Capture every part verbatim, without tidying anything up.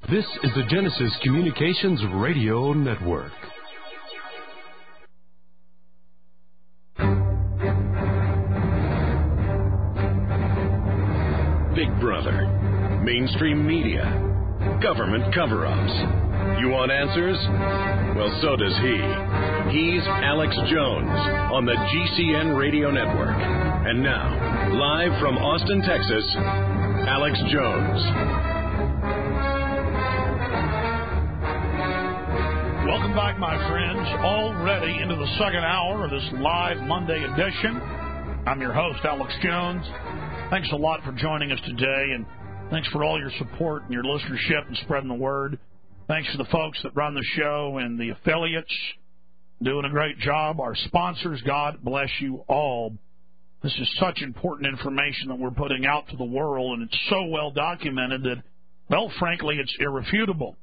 This is the Genesis Communications Radio Network. Big Brother, mainstream media, government cover-ups. You want answers? Well, so does he. He's Alex Jones on the G C N Radio Network. And now, live from Austin, Texas, Alex Jones. Welcome back, my friends, already into the second hour of this live Monday edition. I'm your host, Alex Jones. Thanks a lot for joining us today, and thanks for all your support and your listenership and spreading the word. Thanks to the folks that run the show and the affiliates, doing a great job. Our sponsors, God bless you all. This is such important information that we're putting out to the world, and it's so well documented that, well, frankly, it's irrefutable.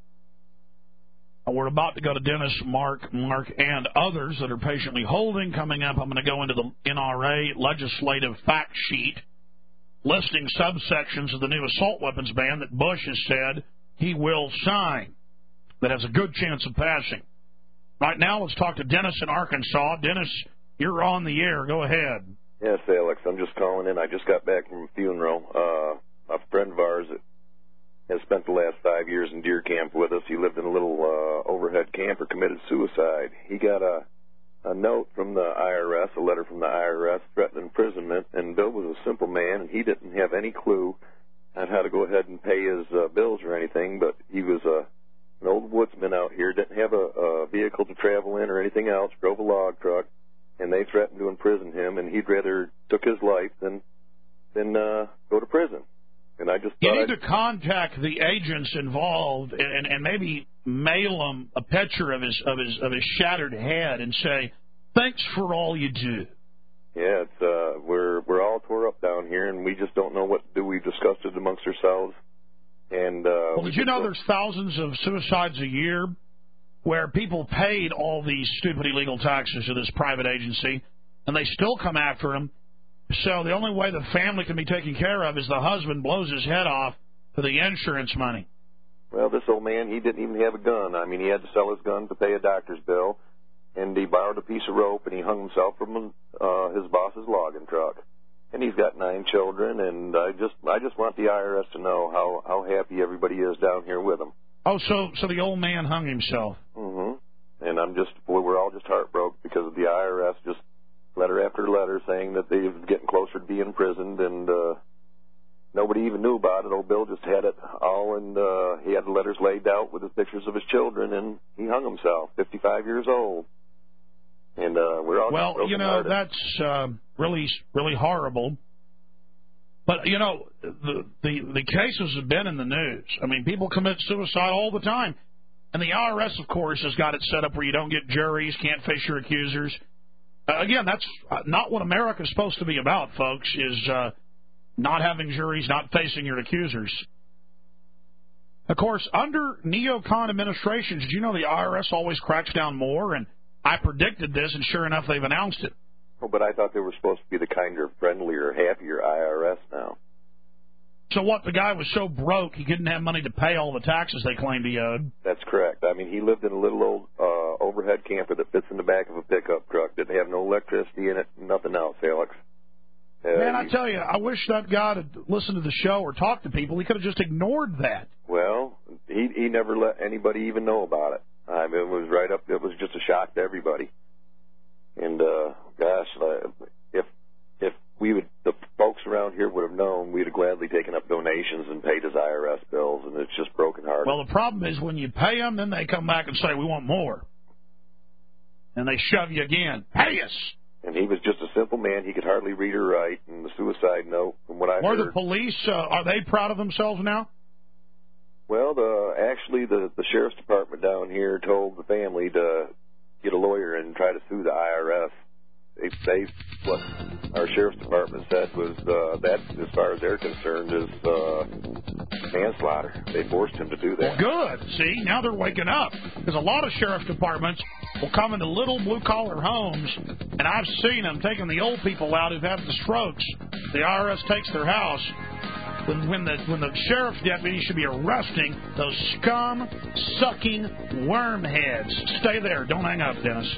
We're about to go to Dennis, Mark, Mark, and others that are patiently holding. Coming up, I'm going to go into the N R A legislative fact sheet listing subsections of the new assault weapons ban that Bush has said he will sign that has a good chance of passing. Right now, let's talk to Dennis in Arkansas. Dennis, you're on the air. Go ahead. Yes, Alex, I'm just calling in. I just got back from a funeral. Uh, a friend of ours that has spent the last five years in deer camp with us. He lived in a little uh, overhead camper, committed suicide. He got a, a note from the I R S, a letter from the I R S, threatening imprisonment, and Bill was a simple man, and he didn't have any clue on how to go ahead and pay his uh, bills or anything, but he was a, an old woodsman out here, didn't have a, a vehicle to travel in or anything else, drove a log truck, and they threatened to imprison him, and he'd rather took his life than, than uh, go to prison. And I just you need I'd... to contact the agents involved and, and maybe mail them a picture of his of his of his shattered head and say, "Thanks for all you do." Yeah, it's uh, we're we're all tore up down here, and we just don't know what to do. We've discussed it amongst ourselves. And uh, well, did you know there's thousands of suicides a year where people paid all these stupid illegal taxes to this private agency, and they still come after them. So the only way the family can be taken care of is the husband blows his head off for the insurance money. Well, this old man, he didn't even have a gun. I mean, he had to sell his gun to pay a doctor's bill, and he borrowed a piece of rope, and he hung himself from uh, his boss's logging truck. And he's got nine children, and I just I just want the I R S to know how, how happy everybody is down here with him. Oh, so so the old man hung himself. Mm-hmm. And I'm just, boy, we're all just heartbroken because of the I R S just letter after letter saying that they're getting closer to being imprisoned, and uh, nobody even knew about it. Old Bill just had it all, and uh, he had the letters laid out with the pictures of his children, and he hung himself, fifty-five years old. And uh, we're all well, you know, that's uh, really, really horrible. But you know, the, the the cases have been in the news. I mean, people commit suicide all the time, and the I R S, of course, has got it set up where you don't get juries, can't face your accusers. Uh, again, that's not what America is supposed to be about, folks, is uh, not having juries, not facing your accusers. Of course, under neocon administrations, did you know the I R S always cracks down more? And I predicted this, and sure enough, they've announced it. Oh, but I thought they were supposed to be the kinder, friendlier, happier I R S now. So what, the guy was so broke he didn't have money to pay all the taxes they claimed he owed? That's correct. I mean, he lived in a little old uh, overhead camper that fits in the back of a pickup truck. Didn't have no electricity in it, nothing else, Alex. Uh, Man, I he, tell you, I wish that guy had listened to the show or talked to people. He could have just ignored that. Well, he he never let anybody even know about it. I mean, it was right up, it was just a shock to everybody. And, uh, gosh, if if we would, the folks around here would have known, we'd have gladly taken up donations and paid his I R S bills, and it's just broken hearted. Well, the problem is when you pay them, then they come back and say, we want more. And they shove you again. Pay us! And he was just a simple man. He could hardly read or write. And the suicide note, from what I Or heard... the police, uh, are they proud of themselves now? Well, the, actually, the, the sheriff's department down here told the family to get a lawyer and try to sue the I R S. They, they what our sheriff's department said was uh, that, as far as they're concerned, is uh, manslaughter. They forced him to do that. Well, good. See, now they're waking up. Because a lot of sheriff's departments will come into little blue-collar homes, and I've seen them taking the old people out who've had the strokes. The I R S takes their house, when, when the when the sheriff's deputy should be arresting those scum-sucking wormheads. Stay there. Don't hang up, Dennis.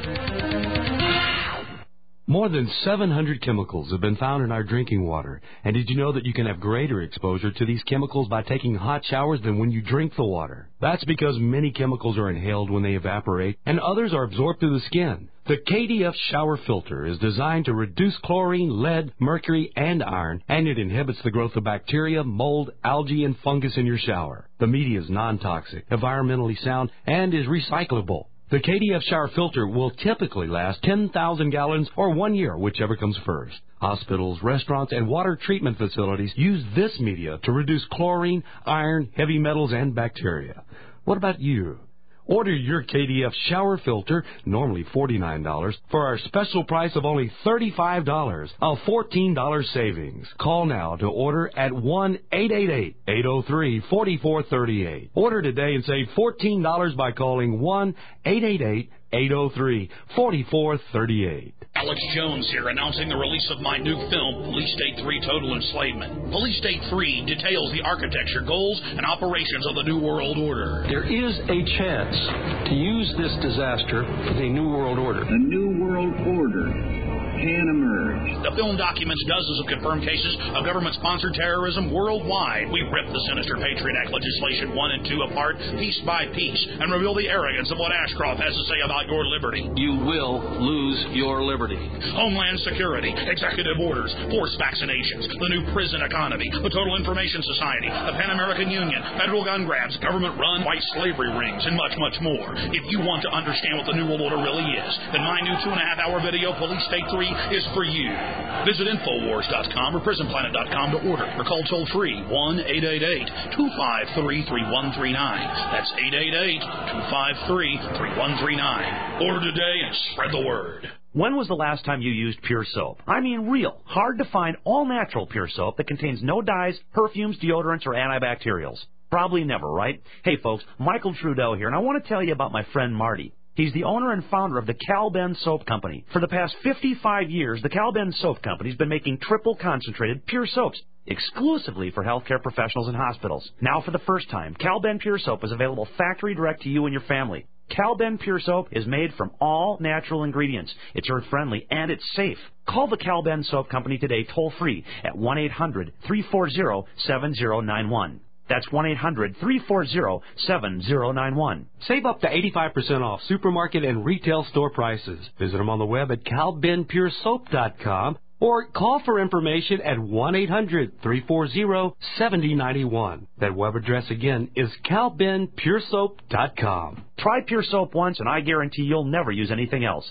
More than seven hundred chemicals have been found in our drinking water. And did you know that you can have greater exposure to these chemicals by taking hot showers than when you drink the water? That's because many chemicals are inhaled when they evaporate, and others are absorbed through the skin. The K D F shower filter is designed to reduce chlorine, lead, mercury, and iron, and it inhibits the growth of bacteria, mold, algae, and fungus in your shower. The media is non-toxic, environmentally sound, and is recyclable. The K D F shower filter will typically last ten thousand gallons or one year, whichever comes first. Hospitals, restaurants, and water treatment facilities use this media to reduce chlorine, iron, heavy metals, and bacteria. What about you? Order your K D F shower filter, normally forty-nine dollars, for our special price of only thirty-five dollars, a fourteen dollars savings. Call now to order at one eight eight eight, eight oh three, four four three eight. Order today and save fourteen dollars by calling one eight eight eight, eight oh three, four four three eight. Alex Jones here, announcing the release of my new film, Police State three Total Enslavement. Police State three details the architecture, goals, and operations of the New World Order. There is a chance to use this disaster for the New World Order. The New World Order can emerge. The film documents dozens of confirmed cases of government-sponsored terrorism worldwide. We rip the sinister Patriot Act legislation one and two apart, piece by piece, and reveal the arrogance of what Ashcroft has to say about your liberty. You will lose your liberty. Homeland Security, executive orders, forced vaccinations, the new prison economy, the Total Information Society, the Pan American Union, federal gun grabs, government-run white slavery rings, and much, much more. If you want to understand what the New World Order really is, then my new two-and-a-half-hour video, Police State three, is for you. Visit Infowars dot com or Prison Planet dot com to order, or call toll-free one eight eight eight, two five three, three one three nine. That's eight eight eight, two five three, three one three nine. Order today and spread the word. When was the last time you used Pure Soap? I mean real, hard-to-find, all-natural Pure Soap that contains no dyes, perfumes, deodorants, or antibacterials. Probably never, right? Hey, folks, Michael Trudeau here, and I want to tell you about my friend Marty. He's the owner and founder of the Cal-Ben Soap Company. For the past fifty-five years, the Cal-Ben Soap Company has been making triple-concentrated pure soaps exclusively for healthcare professionals and hospitals. Now, for the first time, Cal-Ben Pure Soap is available factory direct to you and your family. Cal-Ben Pure Soap is made from all natural ingredients. It's earth-friendly, and it's safe. Call the Cal-Ben Soap Company today toll-free at one eight hundred, three four zero, seven zero nine one. That's one eight hundred, three four zero, seven zero nine one. Save up to eighty-five percent off supermarket and retail store prices. Visit them on the web at cal ben pure soap dot com or call for information at one eight hundred, three four zero, seven zero nine one. That web address again is cal ben pure soap dot com. Try Pure Soap once, and I guarantee you'll never use anything else.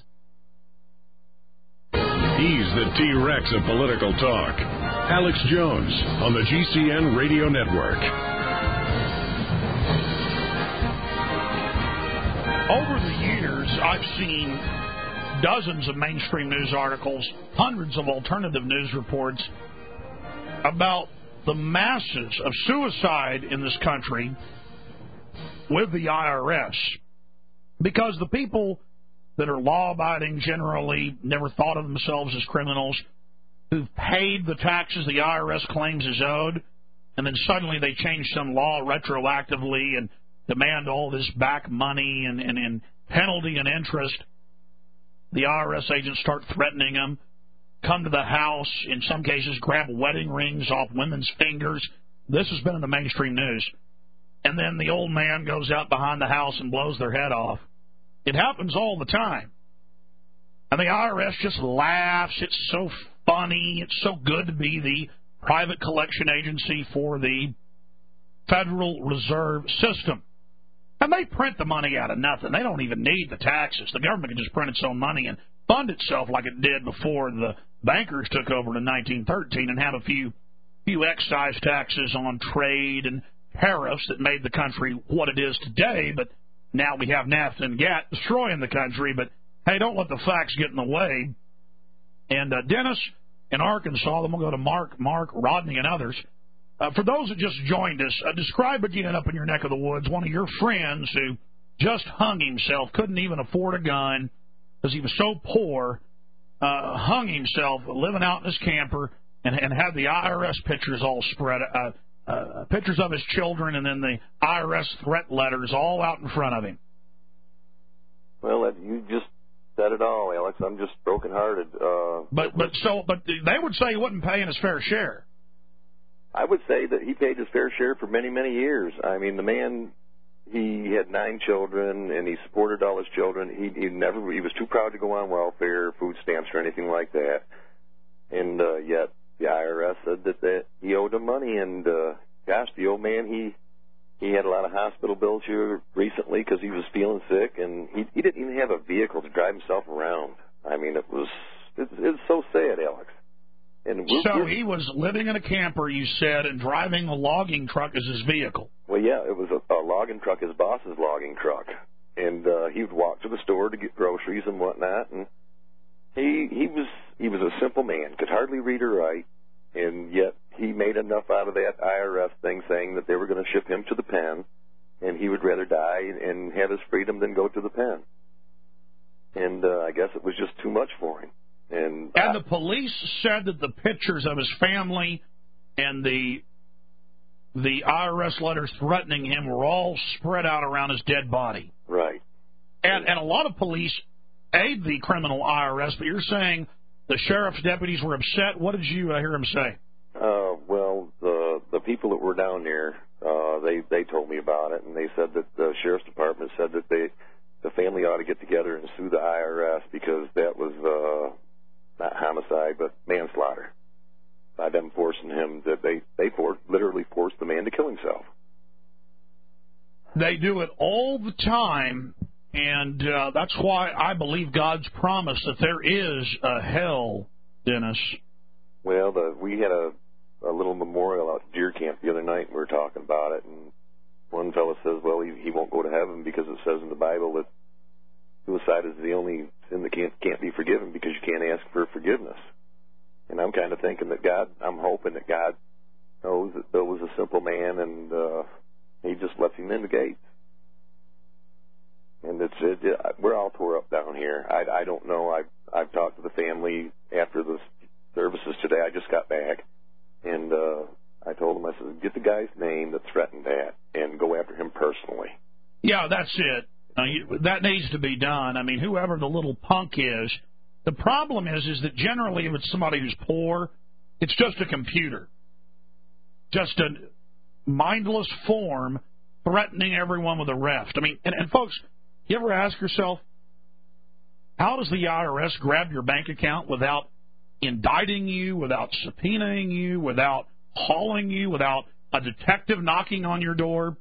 He's the T-Rex of political talk. Alex Jones on the G C N Radio Network. Over the years, I've seen dozens of mainstream news articles, hundreds of alternative news reports about the masses of suicide in this country with the I R S. Because the people that are law-abiding generally never thought of themselves as criminals, who've paid the taxes the I R S claims is owed, and then suddenly they change some law retroactively and demand all this back money and, and, and penalty and interest. The I R S agents start threatening them, come to the house, in some cases grab wedding rings off women's fingers. This has been in the mainstream news. And then the old man goes out behind the house and blows their head off. It happens all the time. And the I R S just laughs. It's so funny. It's so good to be the private collection agency for the Federal Reserve System. And they print the money out of nothing. They don't even need the taxes. The government can just print its own money and fund itself like it did before the bankers took over in nineteen thirteen and have a few few excise taxes on trade and tariffs that made the country what it is today. But now we have NAFTA and GATT destroying the country. But, hey, don't let the facts get in the way. And uh, Dennis in Arkansas, then we'll go to Mark, Mark, Rodney, and others. Uh, for those that just joined us, uh, describe again up in your neck of the woods one of your friends who just hung himself, couldn't even afford a gun because he was so poor, uh, hung himself living out in his camper and, and had the I R S pictures all spread, uh, uh, pictures of his children, and then the I R S threat letters all out in front of him. Well, you just said it all, Alex. I'm just brokenhearted. Uh, but but so but they would say he wasn't paying his fair share. I would say that he paid his fair share for many, many years. I mean, the man, he had nine children, and he supported all his children. He, he never, he was too proud to go on welfare, food stamps, or anything like that. And uh, yet the I R S said that, that he owed them money. And uh, gosh, the old man, he he had a lot of hospital bills here recently because he was feeling sick, and he he didn't even have a vehicle to drive himself around. I mean, it was it's, it's so sad, Alex. And we're, so we're, he was living in a camper, you said, and driving a logging truck as his vehicle. Well, yeah, it was a, a logging truck, his boss's logging truck. And uh, he would walk to the store to get groceries and whatnot. And he he was he was a simple man, could hardly read or write, and yet he made enough out of that I R S thing saying that they were going to ship him to the pen, and he would rather die and have his freedom than go to the pen. And uh, I guess it was just too much for him. And, and I, the police said that the pictures of his family and the the I R S letters threatening him were all spread out around his dead body. Right. And and a lot of police aid the criminal I R S, but you're saying the sheriff's deputies were upset. What did you uh, hear him say? Uh, well, the the people that were down there, uh, they they told me about it, and they said that the sheriff's department said that they the family ought to get together and sue the I R S because that was uh, not homicide but manslaughter by them forcing him that they they for, literally forced the man to kill himself. They do it all the time, and uh, that's why I believe God's promise that there is a hell, Dennis. Well, the, we had a, a little memorial out at deer camp the other night, and we were talking about it, and one fellow says, well, he, he won't go to heaven because it says in the Bible that suicide is the only sin that can't, can't be forgiven because you can't ask for forgiveness. And I'm kind of thinking that God, I'm hoping that God knows that Bill was a simple man, and uh, he just lets him in the gates. And it's it, it, we're all tore up down here. I, I don't know. I've, I've talked to the family after the services today. I just got back, and uh, I told them, I said, get the guy's name that threatened that and go after him personally. Yeah, that's it. Uh, you, that needs to be done. I mean, whoever the little punk is, the problem is, is that generally if it's somebody who's poor, it's just a computer, just a mindless form threatening everyone with arrest. I mean, and, and folks, you ever ask yourself, how does the I R S grab your bank account without indicting you, without subpoenaing you, without hauling you, without a detective knocking on your door?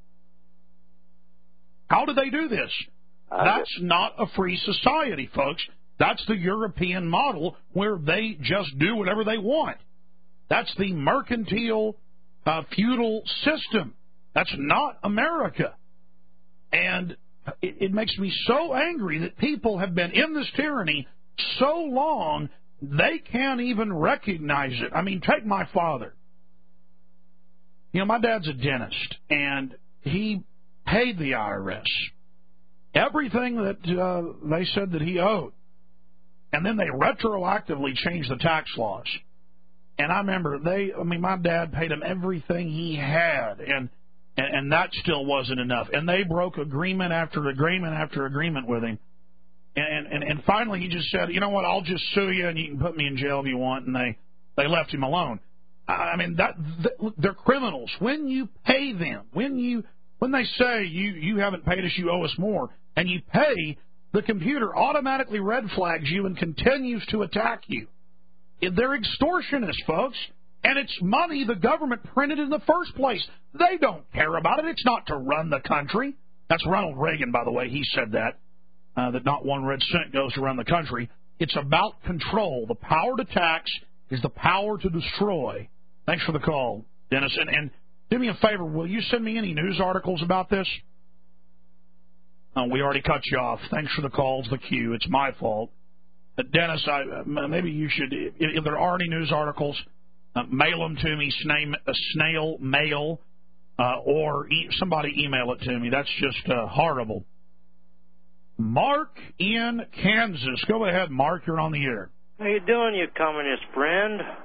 How do they do this? That's not a free society, folks. That's the European model where they just do whatever they want. That's the mercantile, uh, feudal system. That's not America. And it, it makes me so angry that people have been in this tyranny so long they can't even recognize it. I mean, take my father. You know, my dad's a dentist, and he paid the I R S everything that uh, they said that he owed. And then they retroactively changed the tax laws. And I remember they, I mean, my dad paid him everything he had, and, and, and that still wasn't enough. And they broke agreement after agreement after agreement with him. And, and, and finally he just said, you know what, I'll just sue you and you can put me in jail if you want. And they, they left him alone. I mean, that they're criminals. When you pay them, when you when they say you, you haven't paid us, you owe us more, and you pay, the computer automatically red flags you and continues to attack you. They're extortionists, folks, and it's money the government printed in the first place. They don't care about it. It's not to run the country. That's Ronald Reagan, by the way. He said that, uh, that not one red cent goes to run the country. It's about control. The power to tax is the power to destroy. Thanks for the call, Dennis. And, and do me a favor, will you send me any news articles about this? Oh, we already cut you off. Thanks for the calls, the queue. It's my fault. But Dennis, I, maybe you should, if, if there are any news articles, uh, mail them to me, snail, uh, snail mail, uh, or e- somebody email it to me. That's just uh, horrible. Mark in Kansas. Go ahead, Mark. You're on the air. How you doing, you communist friend?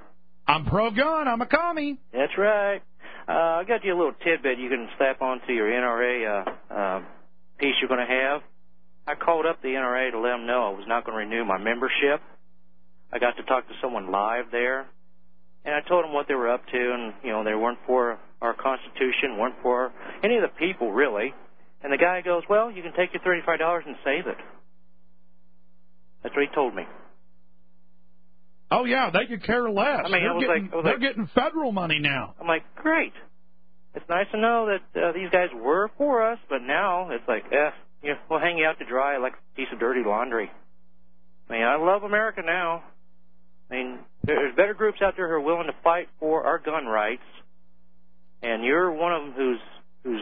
I'm pro-gun. I'm a commie. That's right. Uh, I got you a little tidbit you can slap onto your N R A uh, uh, piece you're going to have. I called up the N R A to let them know I was not going to renew my membership. I got to talk to someone live there, and I told them what they were up to, and, you know, they weren't for our Constitution, weren't for any of the people, really. And the guy goes, well, you can take your thirty-five dollars and save it. That's what he told me. Oh, yeah, they could care less. I mean, they're I was getting, like, I was they're like, getting federal money now. I'm like, great. It's nice to know that uh, these guys were for us, but now it's like, eh, you know, we'll hang you out to dry like a piece of dirty laundry. I mean, I love America now. I mean, there's better groups out there who are willing to fight for our gun rights, and you're one of them who's who's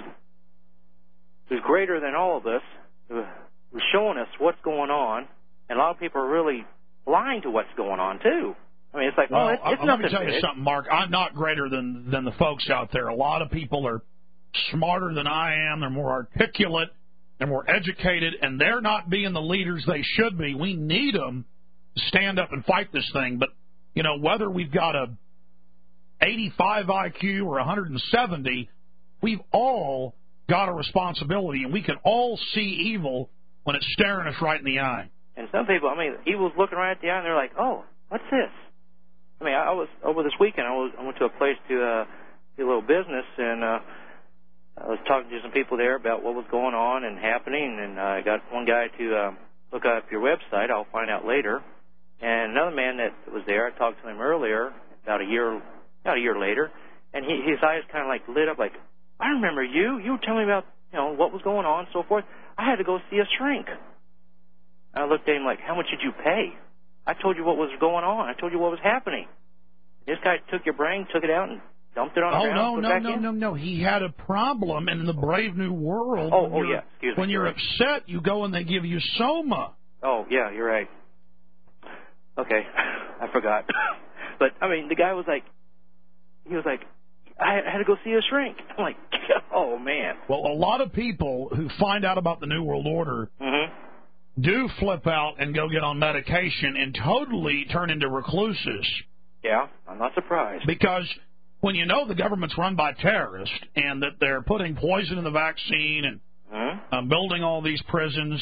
who's greater than all of us, who, who's showing us what's going on, and a lot of people are really blind to what's going on too. I mean, it's like, well, oh, it's, it's uh, nothing let me tell big. you something, Mark. I'm not greater than than the folks out there. A lot of people are smarter than I am. They're more articulate. They're more educated, and they're not being the leaders they should be. We need them to stand up and fight this thing. But, you know, whether we've got a eighty-five I Q or one hundred seventy, we've all got a responsibility, and we can all see evil when it's staring us right in the eye. And some people, I mean, evil's looking right at the eye, and they're like, oh, what's this? I mean, I was over this weekend. I was I went to a place to uh, do a little business, and uh, I was talking to some people there about what was going on and happening. And uh, I got one guy to uh, look up your website. I'll find out later. And another man that was there, I talked to him earlier, about a year, about a year later, and he, his eyes kind of like lit up, like, I remember you. You were telling me about, you know, what was going on and so forth. I had to go see a shrink. And I looked at him like, how much did you pay? I told you what was going on. I told you what was happening. This guy took your brain, took it out, and dumped it on the oh, ground. Oh, put no, it back no, in. no, no, no. He had a problem, and in the Brave New World, Oh, when oh you're, yeah. Excuse me. when you're upset, you go and they give you Soma. Oh, yeah, you're right. Okay, I forgot. But, I mean, the guy was like, he was like, I had to go see a shrink. I'm like, oh, man. Well, a lot of people who find out about the New World Order mm-hmm. do flip out and go get on medication and totally turn into recluses. Yeah, I'm not surprised. Because when you know the government's run by terrorists and that they're putting poison in the vaccine and mm-hmm. uh, building all these prisons,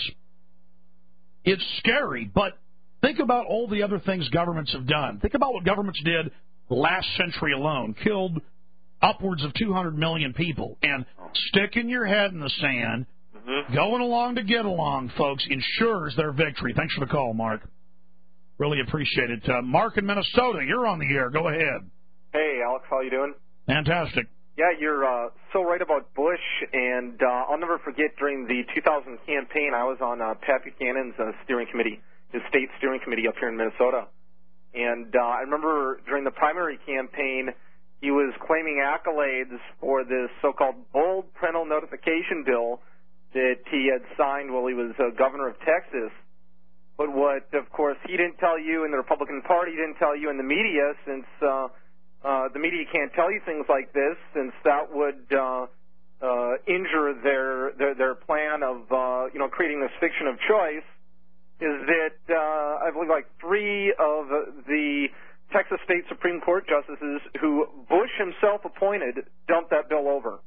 it's scary. But think about all the other things governments have done. Think about what governments did last century alone. Killed upwards of two hundred million people. And sticking your head in the sand, mm-hmm. going along to get along, folks, ensures their victory. Thanks for the call, Mark. Really appreciate it. Uh, Mark in Minnesota, you're on the air. Go ahead. Hey, Alex, how you doing? Fantastic. Yeah, you're uh, so right about Bush, and uh, I'll never forget during the two thousand campaign, I was on uh, Pat Buchanan's uh, steering committee, his state steering committee up here in Minnesota. And uh, I remember during the primary campaign, he was claiming accolades for this so-called bold parental notification bill that he had signed while he was uh, governor of Texas. But what, of course, he didn't tell you in the Republican Party, he didn't tell you in the media, since uh, uh, the media can't tell you things like this, since that would uh, uh, injure their, their their plan of uh, you know creating this fiction of choice, is that uh, I believe like three of the Texas State Supreme Court justices who Bush himself appointed dumped that bill over.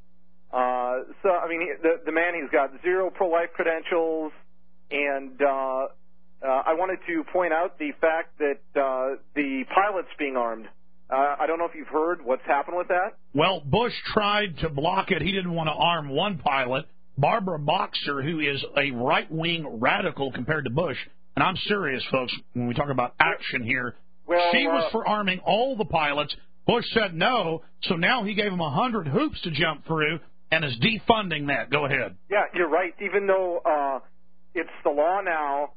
Uh, so I mean, the the man, he's got zero pro-life credentials, and uh, Uh, I wanted to point out the fact that uh, the pilot's being armed. Uh, I don't know if you've heard what's happened with that. Well, Bush tried to block it. He didn't want to arm one pilot. Barbara Boxer, who is a right-wing radical compared to Bush, and I'm serious, folks, when we talk about action here, well, she was uh, for arming all the pilots. Bush said no, so now he gave him one hundred hoops to jump through and is defunding that. Go ahead. Yeah, you're right. Even though uh, it's the law now,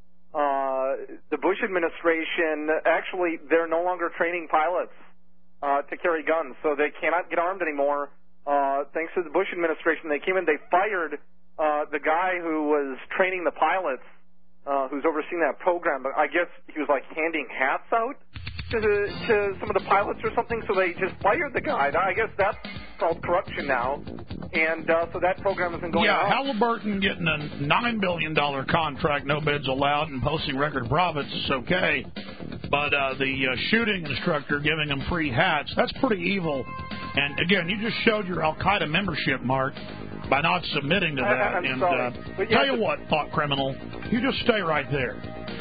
Uh, the Bush administration, actually, they're no longer training pilots uh, to carry guns, so they cannot get armed anymore. Uh, thanks to the Bush administration, they came in, they fired uh, the guy who was training the pilots, uh, who's overseeing that program. But I guess he was, like, handing hats out to, the, to some of the pilots or something, so they just fired the guy. I guess that's called corruption now. And uh, so that program isn't going yeah, on. Yeah, Halliburton getting a nine billion dollars contract, no bids allowed, and posting record profits is okay. But uh, the uh, shooting instructor giving them free hats, that's pretty evil. And, again, you just showed your Al-Qaeda membership, Mark, by not submitting to that. I, I'm and sorry. Uh, But yeah, tell you but- what, thought criminal, you just stay right there.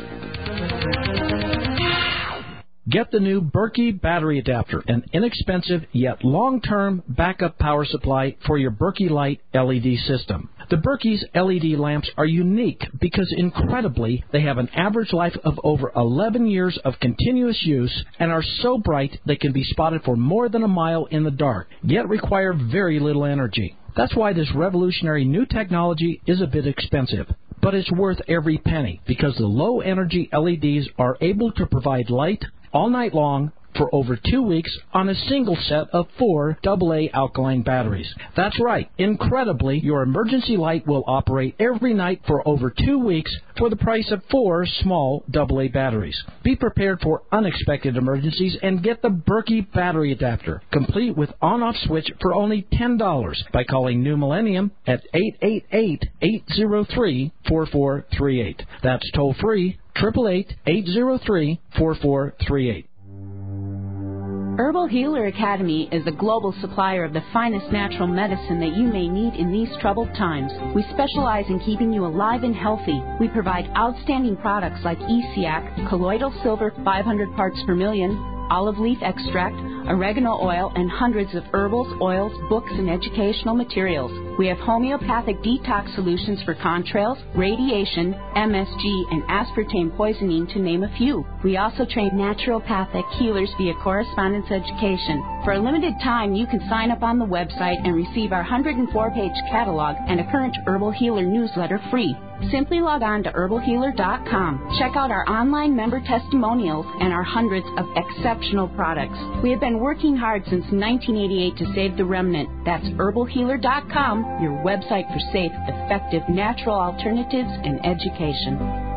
Get the new Berkey battery adapter, an inexpensive yet long-term backup power supply for your Berkey Light L E D system. The Berkey's L E D lamps are unique because, incredibly, they have an average life of over eleven years of continuous use and are so bright they can be spotted for more than a mile in the dark, yet require very little energy. That's why this revolutionary new technology is a bit expensive. But it's worth every penny because the low-energy L E Ds are able to provide light all night long for over two weeks on a single set of four double A alkaline batteries. That's right. Incredibly, your emergency light will operate every night for over two weeks for the price of four small double A batteries. Be prepared for unexpected emergencies and get the Berkey battery adapter, complete with on-off switch for only ten dollars by calling New Millennium at eight eight eight, eight zero three, four four three eight. That's toll-free, eight eight eight, eight zero three, four four three eight. Herbal Healer Academy is a global supplier of the finest natural medicine that you may need in these troubled times. We specialize in keeping you alive and healthy. We provide outstanding products like E C A C, colloidal silver five hundred parts per million, olive leaf extract, oregano oil, and hundreds of herbals, oils, books, and educational materials. We have homeopathic detox solutions for contrails, radiation, M S G, and aspartame poisoning, to name a few. We also train naturopathic healers via correspondence education. For a limited time, you can sign up on the website and receive our one hundred four page catalog and a current Herbal Healer newsletter free. Simply log on to herbal healer dot com. Check out our online member testimonials and our hundreds of exceptional products. We have been working hard since nineteen eighty-eight to save the remnant. That's herbal healer dot com, your website for safe, effective, natural alternatives and education.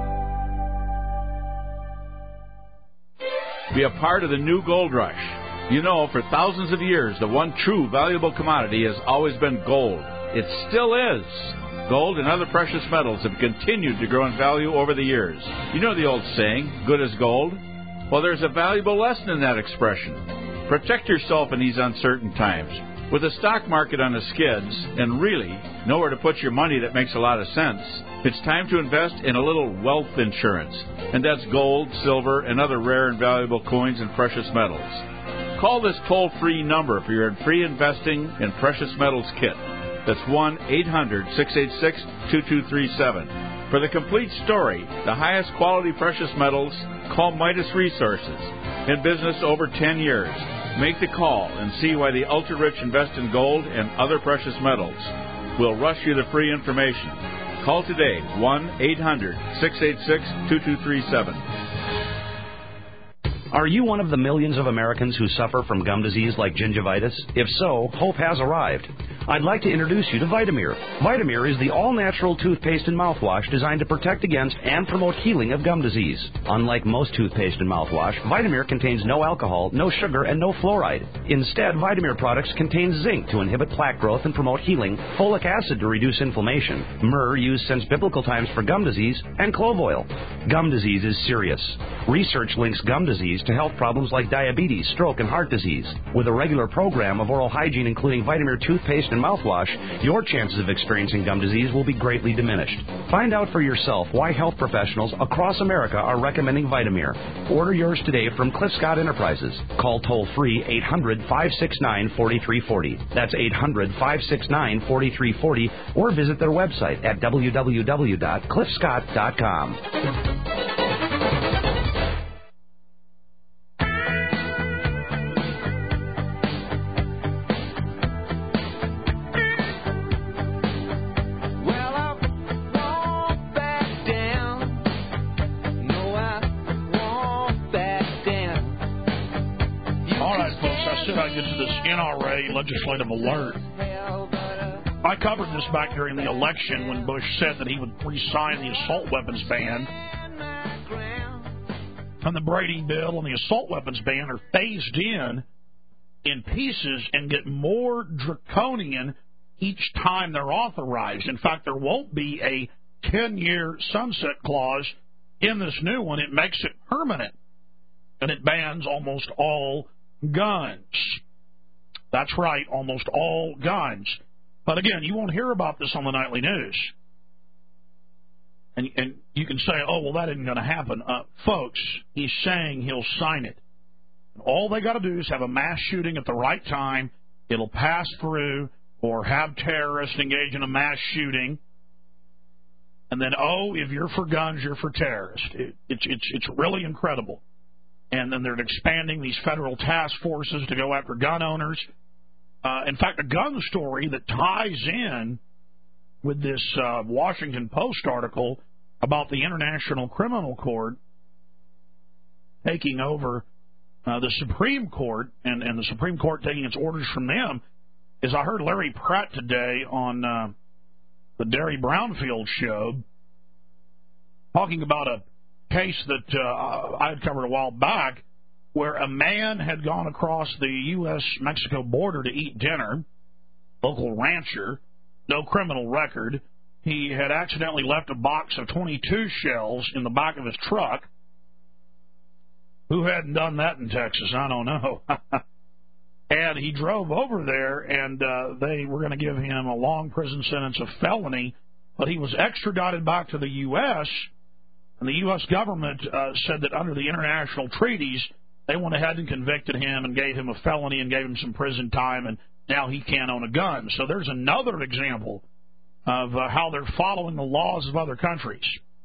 Be a part of the new gold rush. You know, for thousands of years, the one true valuable commodity has always been gold. It still is. Gold and other precious metals have continued to grow in value over the years. You know the old saying, good as gold? Well, there's a valuable lesson in that expression. Protect yourself in these uncertain times. With the stock market on the skids, and really nowhere to put your money that makes a lot of sense, it's time to invest in a little wealth insurance. And that's gold, silver, and other rare and valuable coins and precious metals. Call this toll-free number for your free investing in precious metals kit. That's one eight hundred, six eight six, two two three seven. For the complete story, the highest quality precious metals, call Midas Resources. In business over ten years. Make the call and see why the ultra-rich invest in gold and other precious metals. We'll rush you the free information. Call today, one eight hundred, six eight six, two two three seven. Are you one of the millions of Americans who suffer from gum disease like gingivitis? If so, hope has arrived. I'd like to introduce you to Vitamir. Vitamir is the all-natural toothpaste and mouthwash designed to protect against and promote healing of gum disease. Unlike most toothpaste and mouthwash, Vitamir contains no alcohol, no sugar, and no fluoride. Instead, Vitamir products contain zinc to inhibit plaque growth and promote healing, folic acid to reduce inflammation, myrrh used since biblical times for gum disease, and clove oil. Gum disease is serious. Research links gum disease to health problems like diabetes, stroke, and heart disease. With a regular program of oral hygiene including Vitamir toothpaste and mouthwash, your chances of experiencing gum disease will be greatly diminished. Find out for yourself why health professionals across America are recommending Vitamir. Order yours today from Cliff Scott Enterprises. Call toll-free eight hundred, five six nine, four three four zero. That's eight hundred, five six nine, four three four zero, or visit their website at w w w dot cliff scott dot com. Legislative alert. I covered this back during the election when Bush said that he would re-sign the assault weapons ban. And the Brady bill and the assault weapons ban are phased in in pieces and get more draconian each time they're authorized. In fact, there won't be a ten-year sunset clause in this new one. It makes it permanent. and it bans almost all guns. That's right, almost all guns. But again, you won't hear about this on the nightly news. And, and you can say, oh, well, that isn't going to happen. Uh, folks, he's saying he'll sign it. All they got to do is have a mass shooting at the right time. It'll pass through, or have terrorists engage in a mass shooting. And then, oh, if you're for guns, you're for terrorists. It, it's, it's, it's really incredible. And then they're expanding these federal task forces to go after gun owners. Uh, in fact, a gun story that ties in with this uh, Washington Post article about the International Criminal Court taking over uh, the Supreme Court, and, and the Supreme Court taking its orders from them, is I heard Larry Pratt today on uh, the Derry Brownfield show talking about a case that uh, I had covered a while back, where a man had gone across the U S Mexico border to eat dinner, local rancher, no criminal record. He had accidentally left a box of twenty-two shells in the back of his truck. Who hadn't done that in Texas? I don't know. And he drove over there, and uh, they were going to give him a long prison sentence of felony, but he was extradited back to the U S, and the U S government uh, said that under the international treaties, they went ahead and convicted him and gave him a felony and gave him some prison time, and now he can't own a gun. So there's another example of uh, how they're following the laws of other countries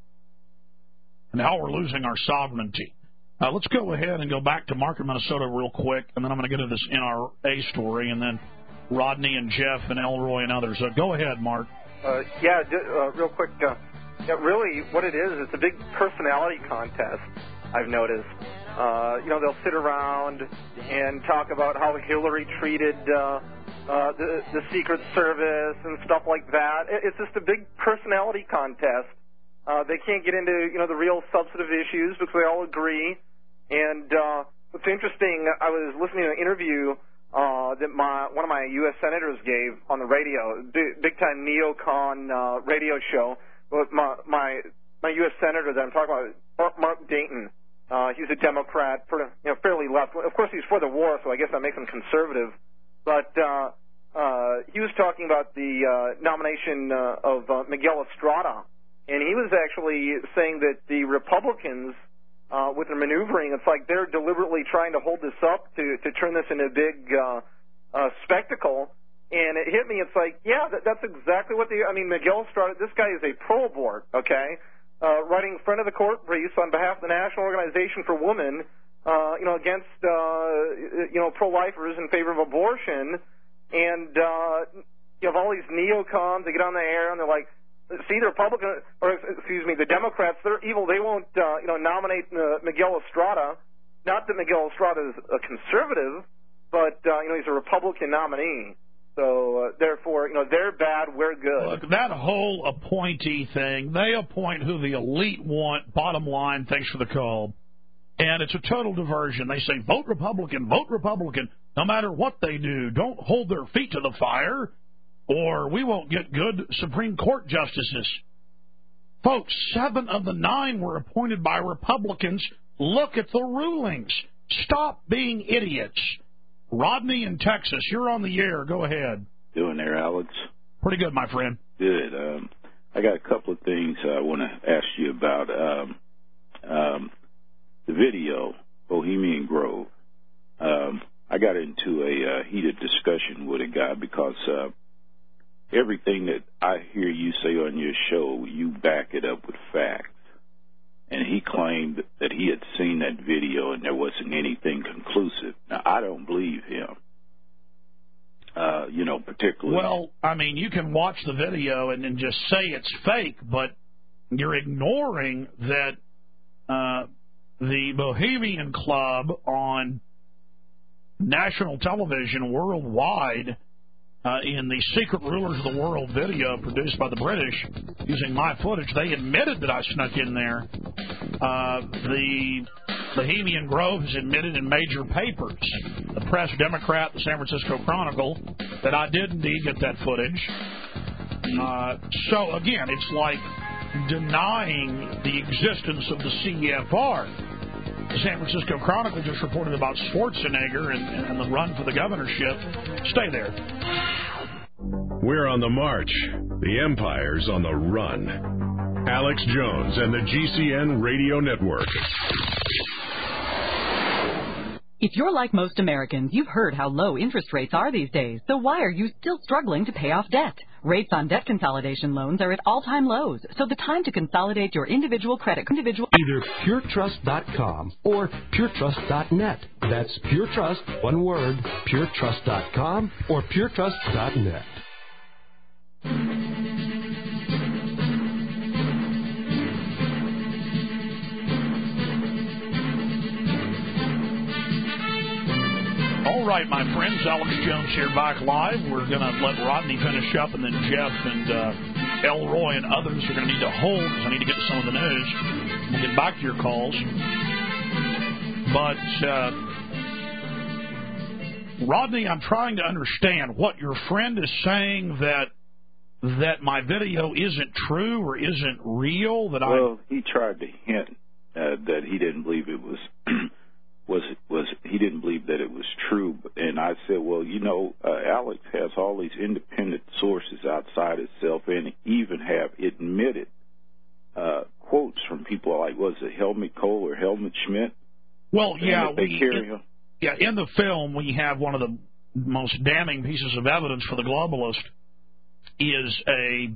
and how we're losing our sovereignty. Uh, let's go ahead and go back to Mark in Minnesota real quick, and then I'm going to get to this N R A story, and then Rodney and Jeff and Elroy and others. Uh, go ahead, Mark. Uh, yeah, uh, real quick. Uh, yeah, really, what it is, it's a big personality contest, I've noticed. Uh, you know, they'll sit around and talk about how Hillary treated uh, uh, the, the Secret Service and stuff like that. It's just a big personality contest. Uh, they can't get into, you know, the real substantive issues because they all agree. And uh, what's interesting, I was listening to an interview uh, that my one of my U S senators gave on the radio, big, big-time neocon uh, radio show. But my, my my U S senator that I'm talking about, Mark Dayton. Uh, he's a Democrat, for, you know, fairly left. Of course, he's for the war, so I guess that makes him conservative. But uh, uh, he was talking about the uh, nomination uh, of uh, Miguel Estrada, and he was actually saying that the Republicans, uh, with their maneuvering, it's like they're deliberately trying to hold this up to, to turn this into a big uh, uh, spectacle. And it hit me. It's like, yeah, that, that's exactly what they. I mean, Miguel Estrada. This guy is a pro-abort, okay. Uh, writing in front of the court briefs on behalf of the National Organization for Women, uh, you know, against, uh, you know, pro-lifers in favor of abortion. And, uh, you have all these neocons that get on the air and they're like, see, the Republican, or excuse me, the Democrats, they're evil. They won't, uh, you know, nominate uh, Miguel Estrada. Not that Miguel Estrada is a conservative, but, uh, you know, he's a Republican nominee. So, uh, therefore, you know, they're bad, we're good. Look, that whole appointee thing, they appoint who the elite want, bottom line, thanks for the call. And it's a total diversion. They say, vote Republican, vote Republican, no matter what they do. Don't hold their feet to the fire, or we won't get good Supreme Court justices. Folks, seven of the nine were appointed by Republicans. Look at the rulings. Stop being idiots. Rodney in Texas, you're on the air. Go ahead. Doing there, Alex? Pretty good, my friend. Good. Um, I got a couple of things I want to ask you about. Um, um, the video, Bohemian Grove. Um, I got into a uh, heated discussion with a guy because uh, everything that I hear you say on your show, you back it up with facts. And he claimed that he had seen that video and there wasn't anything conclusive. Now, I don't believe him, uh, you know, particularly. Well, I mean, you can watch the video and, and just say it's fake, but you're ignoring that uh, the Bohemian Club on national television worldwide, Uh, in the Secret Rulers of the World video produced by the British using my footage, they admitted that I snuck in there. Uh, the Bohemian Grove has admitted in major papers, the Press Democrat, the San Francisco Chronicle, that I did indeed get that footage. Uh, so, again, it's like denying the existence of the C F R. The San Francisco Chronicle just reported about Schwarzenegger and, and the run for the governorship. Stay there. We're on the march. The Empire's on the run. Alex Jones and the G C N Radio Network. If you're like most Americans, you've heard how low interest rates are these days. So why are you still struggling to pay off debt? Rates on debt consolidation loans are at all-time lows. So the time to consolidate your individual credit... individual Either pure trust dot com or pure trust dot net. That's Pure Trust, one word, pure trust dot com or pure trust dot net. All right, my friends, Alex Jones here, back live. We're going to let Rodney finish up, and then Jeff and uh, Elroy and others are going to need to hold because I need to get to some of the news. We'll get back to your calls. But, uh, Rodney, I'm trying to understand what your friend is saying, that that my video isn't true or isn't real. That well, I he tried to hint uh, that he didn't believe it was... Was was he didn't believe that it was true, and I said, well, you know, uh, Alex has all these independent sources outside itself, and even have admitted uh, quotes from people like, was it Helmut Kohl or Helmut Schmidt? Well, yeah, they we, carry in, him. yeah. In the film, we have one of the most damning pieces of evidence for the globalist is a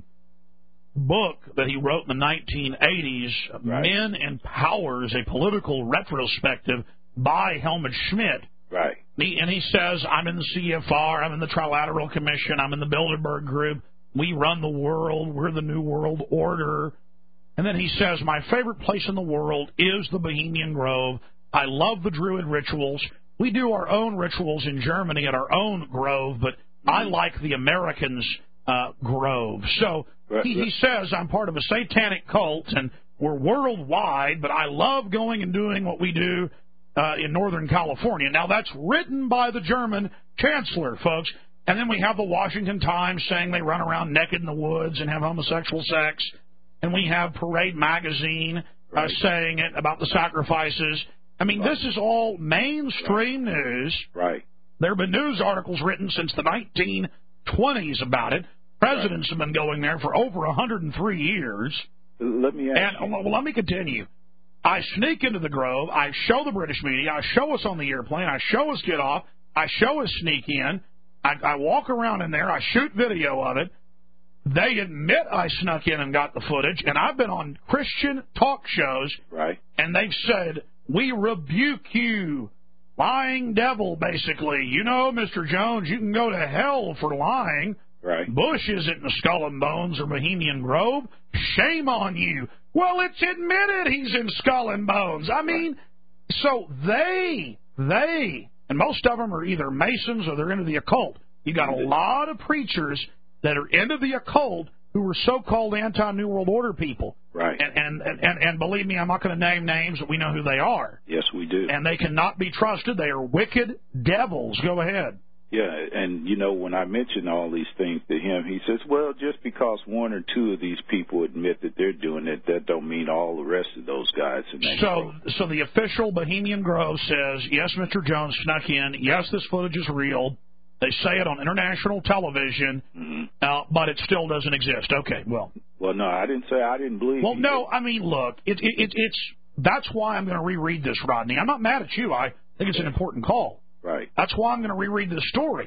book that he wrote in the nineteen eighties, right. Men and Powers, a Political Retrospective, by Helmut Schmidt. Right. He, and he says, I'm in the C F R, I'm in the Trilateral Commission, I'm in the Bilderberg Group, we run the world, we're the New World Order. And then he says, my favorite place in the world is the Bohemian Grove. I love the Druid rituals. We do our own rituals in Germany at our own grove, but mm-hmm. I like the Americans' uh, grove. So right, he, right. he says, I'm part of a satanic cult, and we're worldwide, but I love going and doing what we do Uh, in Northern California. Now, that's written by the German chancellor, folks. And then we have the Washington Times saying they run around naked in the woods and have homosexual sex. And we have Parade Magazine uh, right. saying it about the sacrifices. I mean, right. this is all mainstream right. news. Right. There have been news articles written since the nineteen twenties about it. Presidents right. have been going there for over one hundred three years. Let me ask and, you. Well, let me continue. I sneak into the Grove. I show the British media. I show us on the airplane. I show us get off. I show us sneak in. I, I walk around in there. I shoot video of it. They admit I snuck in and got the footage. And I've been on Christian talk shows. Right. And they've said, we rebuke you, lying devil, basically. You know, Mister Jones, you can go to hell for lying. Right. Bush isn't in Skull and Bones or Bohemian Grove. Shame on you. Well, it's admitted he's in Skull and Bones. I mean, so they, they, and most of them are either Masons or they're into the occult. You got a lot of preachers that are into the occult who are so-called anti-New World Order people. Right. And, and, and, and believe me, I'm not going to name names, but we know who they are. Yes, we do. And they cannot be trusted. They are wicked devils. Go ahead. Yeah, and, you know, when I mention all these things to him, he says, well, just because one or two of these people admit that they're doing it, that don't mean all the rest of those guys. So so the official Bohemian Grove says, yes, Mister Jones snuck in. Yes, this footage is real. They say it on international television, mm-hmm. uh, but it still doesn't exist. Okay, well. Well, no, I didn't say I didn't believe Well, you. no, I mean, look, it, it, it, it's that's why I'm going to reread this, Rodney. I'm not mad at you. I think it's an important call. Right. That's why I'm going to reread this story,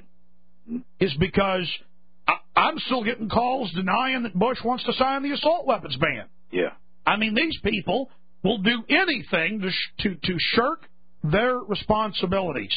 is because I, I'm still getting calls denying that Bush wants to sign the assault weapons ban. Yeah. I mean, these people will do anything to sh- to, to shirk their responsibilities.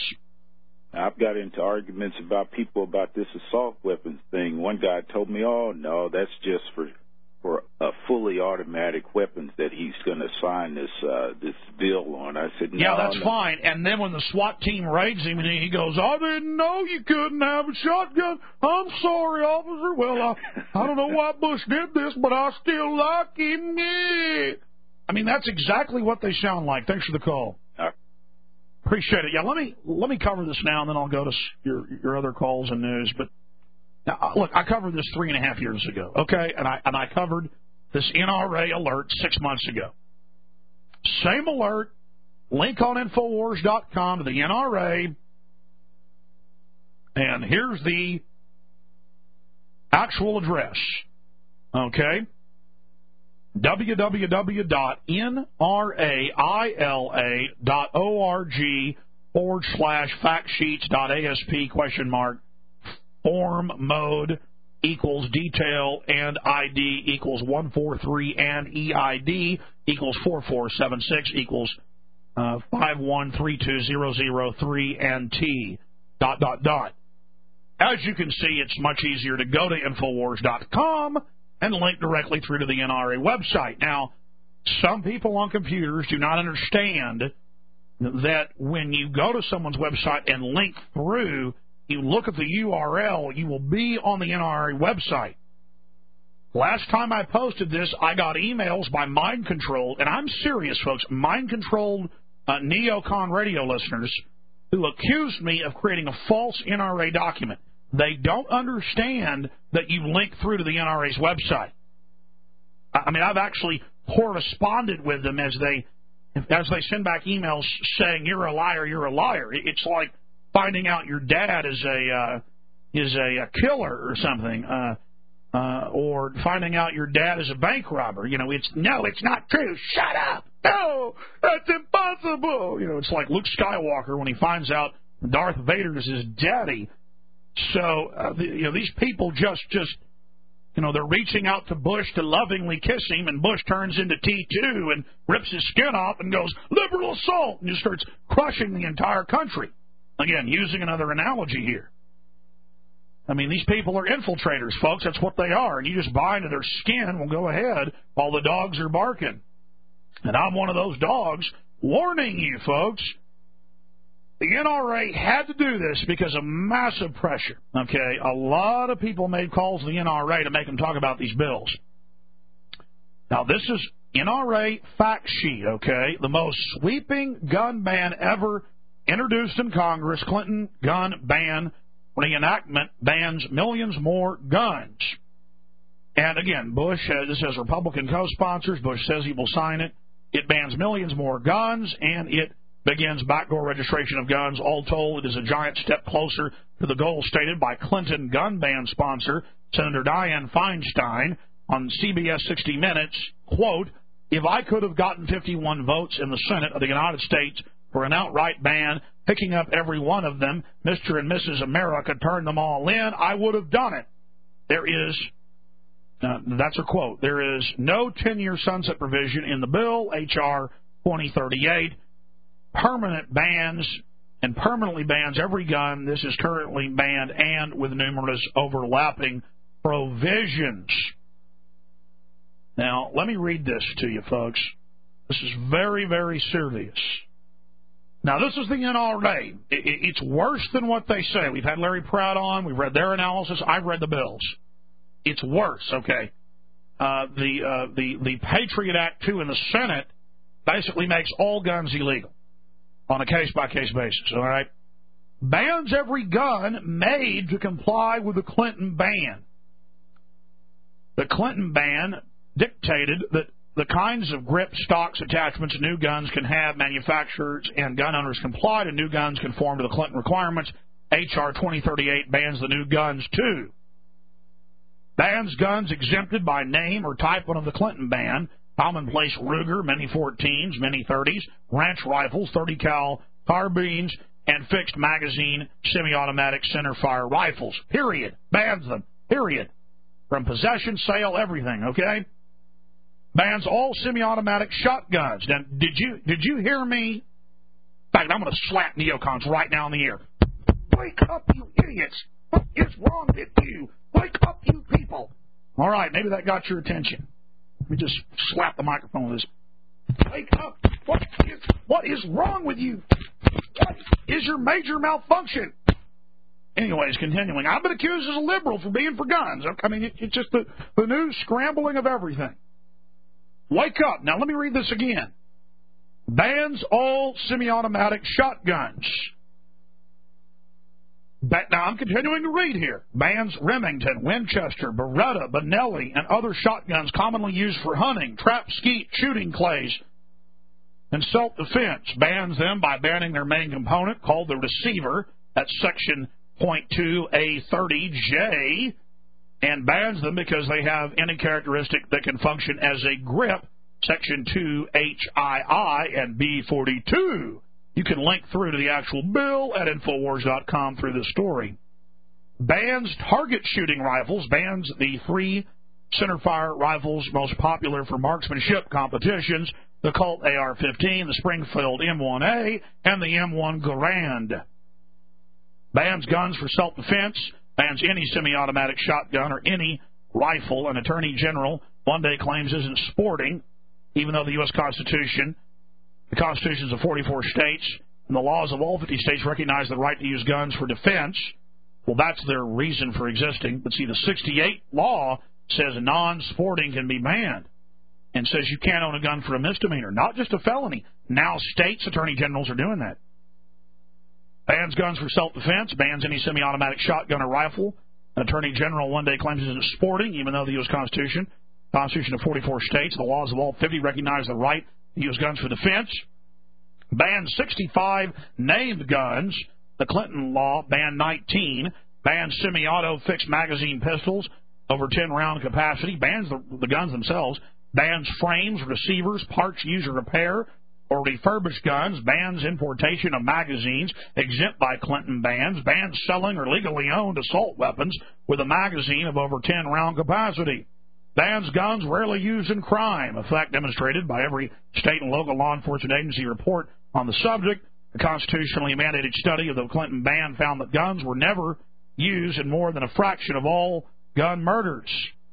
I've got into arguments about people about this assault weapons thing. One guy told me, oh, no, that's just for for a fully automatic weapons that he's going to sign this uh, this bill on. I said, no. Yeah, that's no. fine. And then when the SWAT team raids him, and he goes, I didn't know you couldn't have a shotgun. I'm sorry, officer. Well, I, I don't know why Bush did this, but I still like him. Yeah. I mean, that's exactly what they sound like. Thanks for the call. All right. Appreciate it. Yeah, let me let me cover this now, and then I'll go to your your other calls and news. But now, look, I covered this three and a half years ago, okay? And I and I covered this N R A alert six months ago. Same alert, link on Infowars dot com to the N R A. And here's the actual address. Okay? w w w dot n r a i l a dot org forward slash fact sheets dot asp question mark form mode equals detail and I D equals one four three and E I D equals four four seven six equals uh, five one three two zero zero three and T dot dot dot. As you can see, it's much easier to go to Infowars dot com and link directly through to the N R A website. Now, some people on computers do not understand that when you go to someone's website and link through, you look at the U R L, you will be on the N R A website. Last time I posted this, I got emails by mind-controlled, and I'm serious, folks, mind-controlled uh, neocon radio listeners who accused me of creating a false N R A document. They don't understand that you link through to the N R A's website. I mean, I've actually corresponded with them as they as they send back emails saying, you're a liar, you're a liar. It's like finding out your dad is a uh, is a, a killer or something, uh, uh, or finding out your dad is a bank robber. You know, it's, no, it's not true. Shut up. No, that's impossible. You know, it's like Luke Skywalker when he finds out Darth Vader is his daddy. So, uh, the, you know, these people just, just, you know, they're reaching out to Bush to lovingly kiss him, and Bush turns into T two and rips his skin off and goes, liberal assault, and just starts crushing the entire country. Again, using another analogy here. I mean, these people are infiltrators, folks. That's what they are. And you just buy into their skin, well, go ahead while the dogs are barking. And I'm one of those dogs warning you, folks. The N R A had to do this because of massive pressure. Okay, a lot of people made calls to the N R A to make them talk about these bills. Now, this is N R A fact sheet, okay? The most sweeping gun ban ever introduced in Congress. Clinton gun ban reenactment bans millions more guns. And again, Bush, has, this has Republican co-sponsors. Bush says he will sign it. It bans millions more guns, and it begins backdoor registration of guns. All told, it is a giant step closer to the goal stated by Clinton gun ban sponsor Senator Dianne Feinstein on C B S sixty minutes, quote, if I could have gotten fifty-one votes in the Senate of the United States for an outright ban, picking up every one of them, Mister and Missus America turned them all in, I would have done it. There is, uh, that's a quote, there is no ten-year sunset provision in the bill, H R twenty thirty-eight. Permanent bans and permanently bans every gun. This is currently banned and with numerous overlapping provisions. Now, let me read this to you, folks. This is very, very serious. Now, this is the N R A. It's worse than what they say. We've had Larry Pratt on. We've read their analysis. I've read the bills. It's worse, okay? Uh, the, uh, the, the Patriot Act two in the Senate basically makes all guns illegal on a case-by-case basis, all right? Bans every gun made to comply with the Clinton ban. The Clinton ban dictated that the kinds of grip, stocks, attachments new guns can have, manufacturers and gun owners comply to new guns conform to the Clinton requirements. H R twenty thirty-eight bans the new guns, too. Bans guns exempted by name or type under the Clinton ban. Commonplace Ruger, Mini fourteens, Mini thirties, ranch rifles, thirty cal carbines, and fixed magazine semi-automatic centerfire rifles. Period. Bans them. Period. From possession, sale, everything, okay? Bans all semi-automatic shotguns. Now, did you did you hear me? In fact, I'm going to slap neocons right now in the ear. Wake up, you idiots. What is wrong with you? Wake up, you people. All right, maybe that got your attention. Let me just slap the microphone with this. Wake up. What is, what is wrong with you? What is your major malfunction? Anyways, continuing. I've been accused as a liberal for being for guns. I mean, it, it's just the, the new scrambling of everything. Wake up. Now, let me read this again. Bans all semi-automatic shotguns. But now I'm continuing to read here. Bans Remington, Winchester, Beretta, Benelli, and other shotguns commonly used for hunting, trap, skeet, shooting clays, And self-defense bans them by banning their main component, called the receiver, that's Section point two A thirty J, and bans them because they have any characteristic that can function as a grip, Section two H I I and B forty-two. You can link through to the actual bill at Infowars dot com through this story. Bans target shooting rifles, bans the three centerfire rifles most popular for marksmanship competitions, the Colt A R fifteen, the Springfield M one A, and the M one Garand. Bans guns for self-defense, bans any semi-automatic shotgun or any rifle an Attorney General one day claims isn't sporting, even though the U S Constitution, the constitutions of forty-four states, and the laws of all fifty states recognize the right to use guns for defense. Well, that's their reason for existing. But see, the sixty-eight law says non-sporting can be banned and says you can't own a gun for a misdemeanor, not just a felony. Now states' attorney generals are doing that. Bans guns for self-defense, bans any semi-automatic shotgun or rifle an Attorney General one day claims isn't sporting, even though the U S Constitution, Constitution of forty-four states, the laws of all fifty recognize the right to use guns for defense. Bans sixty-five named guns. The Clinton law banned nineteen. Bans semi-auto fixed magazine pistols over ten round capacity. Bans the, the guns themselves. Bans frames, receivers, parts used in repair or refurbished guns. Bans importation of magazines exempt by Clinton bans. Bans selling or legally owned assault weapons with a magazine of over ten round capacity. Bans guns rarely used in crime, a fact demonstrated by every state and local law enforcement agency report on the subject. The constitutionally mandated study of the Clinton ban found that guns were never used in more than a fraction of all gun murders.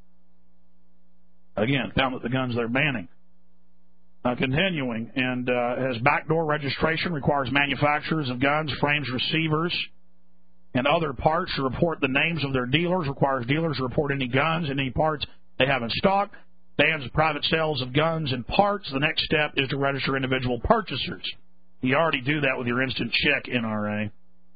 Again, found that the guns they're banning. Uh, continuing, and uh, has backdoor registration, requires manufacturers of guns, frames, receivers, and other parts to report the names of their dealers, requires dealers to report any guns and any parts they have in stock, bans private sales of guns and parts. The next step is to register individual purchasers. You already do that with your instant check N R A.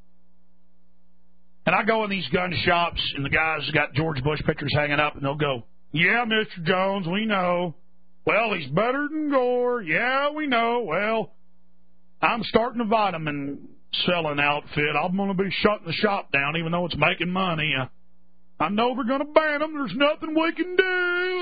And I go in these gun shops, and the guys got George Bush pictures hanging up, and they'll go, "Yeah, Mister Jones, we know. Well, he's better than Gore. Yeah, we know. Well, I'm starting a vitamin selling outfit. I'm going to be shutting the shop down, even though it's making money. Uh, I know they're going to ban them. There's nothing we can do.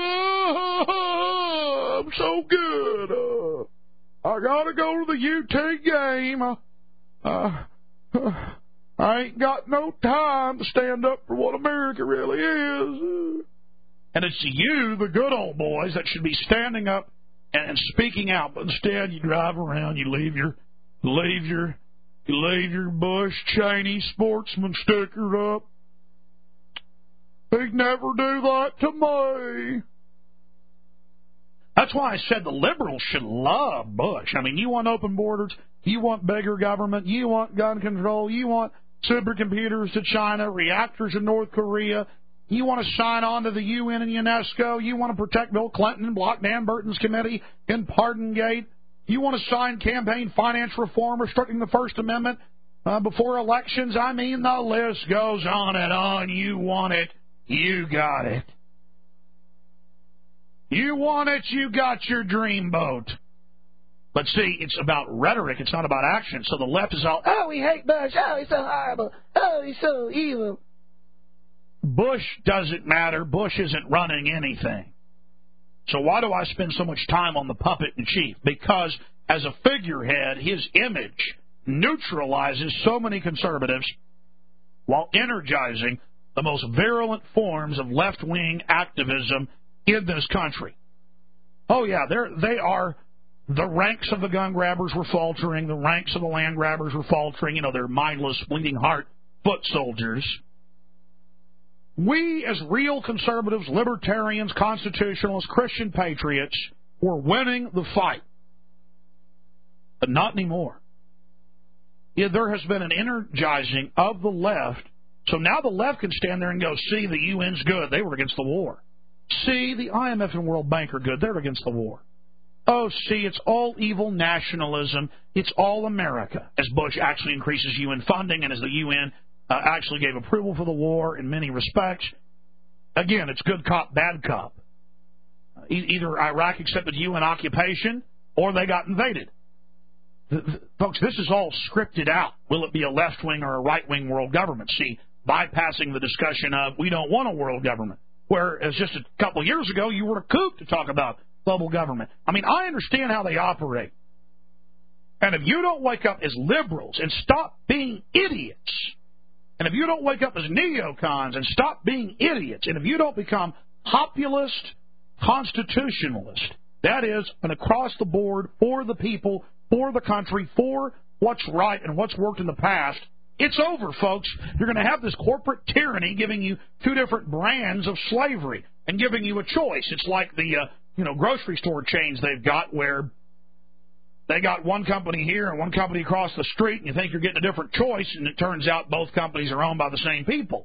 Oh, I'm so good. Uh, I got to go to the U T game. Uh, uh, I ain't got no time to stand up for what America really is." And it's you, the good old boys, that should be standing up and speaking out. But instead, you drive around, you leave your, leave your, you leave your Bush Cheney sportsman sticker up. He'd never do that to me. That's why I said the liberals should love Bush. I mean, you want open borders, you want bigger government, you want gun control, you want supercomputers to China, reactors in North Korea. You want to sign on to the U N and UNESCO. You want to protect Bill Clinton and block Dan Burton's committee in Pardongate. You want to sign campaign finance reform restricting the First Amendment uh, before elections. I mean, the list goes on and on. You want it. You got it. You want it. You got your dream boat. But see, it's about rhetoric. It's not about action. So the left is all, oh, we hate Bush. Oh, he's so horrible. Oh, he's so evil. Bush doesn't matter. Bush isn't running anything. So why do I spend so much time on the puppet in chief? Because as a figurehead, his image neutralizes so many conservatives while energizing the most virulent forms of left-wing activism in this country. Oh, yeah, they're, they are, the ranks of the gun grabbers were faltering. The ranks of the land grabbers were faltering. You know, they're mindless, bleeding heart foot soldiers. We, as real conservatives, libertarians, constitutionalists, Christian patriots, were winning the fight. But not anymore. Yeah, there has been an energizing of the left, so now the left can stand there and go, see, the U N's good. They were against the war. See, the I M F and World Bank are good. They're against the war. Oh, see, it's all evil nationalism. It's all America, as Bush actually increases U N funding and as the U N Uh, actually gave approval for the war in many respects. Again, it's good cop, bad cop. Uh, e- either Iraq accepted U N occupation or they got invaded. Folks, this is all scripted out. Will it be a left-wing or a right-wing world government? See, bypassing the discussion of we don't want a world government, whereas just a couple of years ago you were a kook to talk about global government. I mean, I understand how they operate. And if you don't wake up as liberals and stop being idiots, and if you don't wake up as neocons and stop being idiots, and if you don't become populist constitutionalist, that is, an across-the-board, for the people, for the country, for what's right and what's worked in the past, it's over, folks. You're going to have this corporate tyranny giving you two different brands of slavery and giving you a choice. It's like the uh, you know grocery store chains they've got where they got one company here and one company across the street, and you think you're getting a different choice, and it turns out both companies are owned by the same people.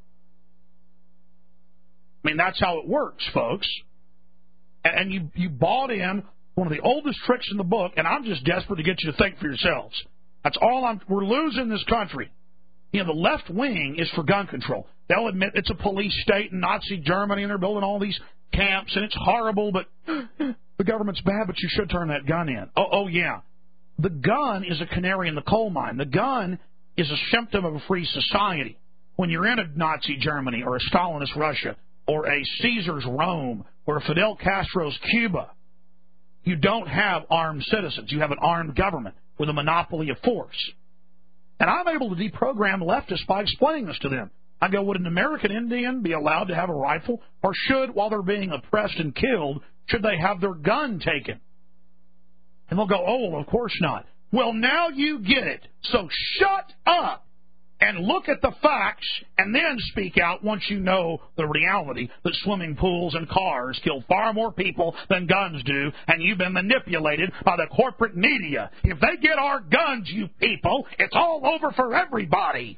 I mean, that's how it works, folks. And you, you bought in one of the oldest tricks in the book, and I'm just desperate to get you to think for yourselves. That's all I'm... We're losing this country. You know, the left wing is for gun control. They'll admit it's a police state in Nazi Germany, and they're building all these camps, and it's horrible, but the government's bad, but you should turn that gun in. Oh, oh yeah. The gun is a canary in the coal mine. The gun is a symptom of a free society. When you're in a Nazi Germany or a Stalinist Russia or a Caesar's Rome or a Fidel Castro's Cuba, you don't have armed citizens. You have an armed government with a monopoly of force. And I'm able to deprogram leftists by explaining this to them. I go, would an American Indian be allowed to have a rifle? Or should, while they're being oppressed and killed, should they have their gun taken? And they'll go, oh, well, of course not. Well, now you get it. So shut up and look at the facts and then speak out once you know the reality that swimming pools and cars kill far more people than guns do, and you've been manipulated by the corporate media. If they get our guns, you people, it's all over for everybody.